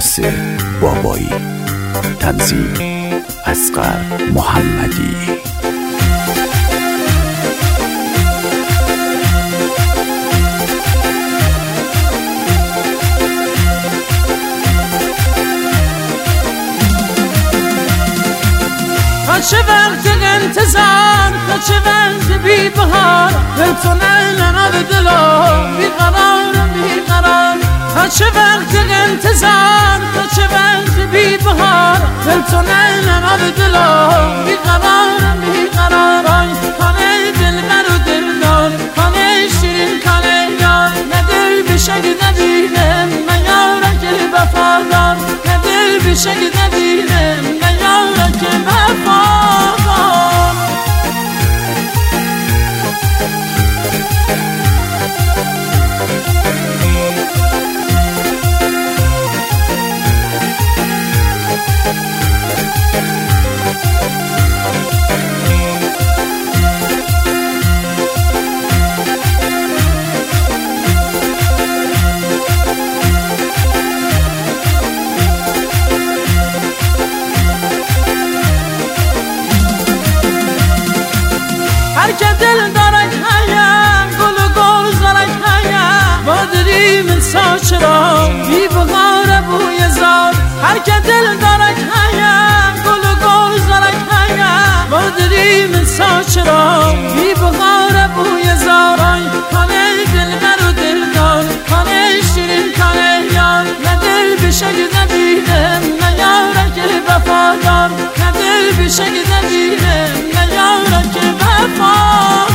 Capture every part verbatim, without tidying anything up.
عباس بابایی، تنظیم اصغر محمدی. تا چه وقت انتظار، تا چه وقت بی بهار، دل تو نلنا به دلم بی قرارم بی قرار. تا چه وقت انتظار، تا چه وقت بی بهار، دل تو نلنا به دلم بی قرارم بی قرار. آی کانه دل برو دل دار، کانه شیرین کانه یار، نه دل بشک نبینم نه یارم که وفادار، نه دل بشک نبینم نه یارم که وفادار. هر که دل دارد هایم گل و گل زارد هایم بادری من ساچرا بی بغار بوی زار. هر که دل دارد هایم گل و گل زارد هایم بادری من ساچرا بی بغار بوی زار. آی کانه دل برو دل دار، کانه شیرین کانه یار، نه دل بشک نبینم نه یارم که وفادار، نه دل بشک نبینم نه یارم که وفادار.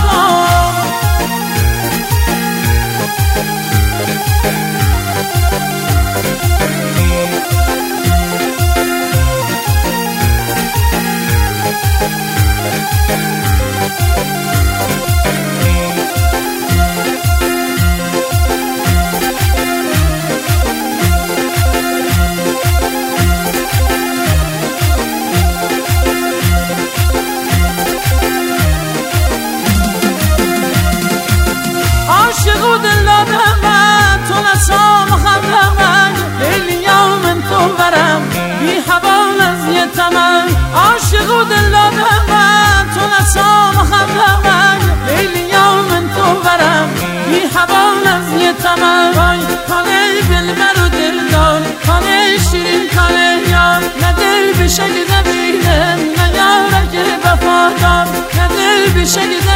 عاشق و دل دادم من تو نسام خندم من، لیلی من تو برم بی حوال از یه تمن. عاشق و دل دادم من تو نسام خندم من، لیلی من تو برم بی حوال از یه تمن. وای کانه دل برو دل دار، کانه شیرین کانه یار، نه دل بشک نبینم نه یارم که وفادار، نه دل بشک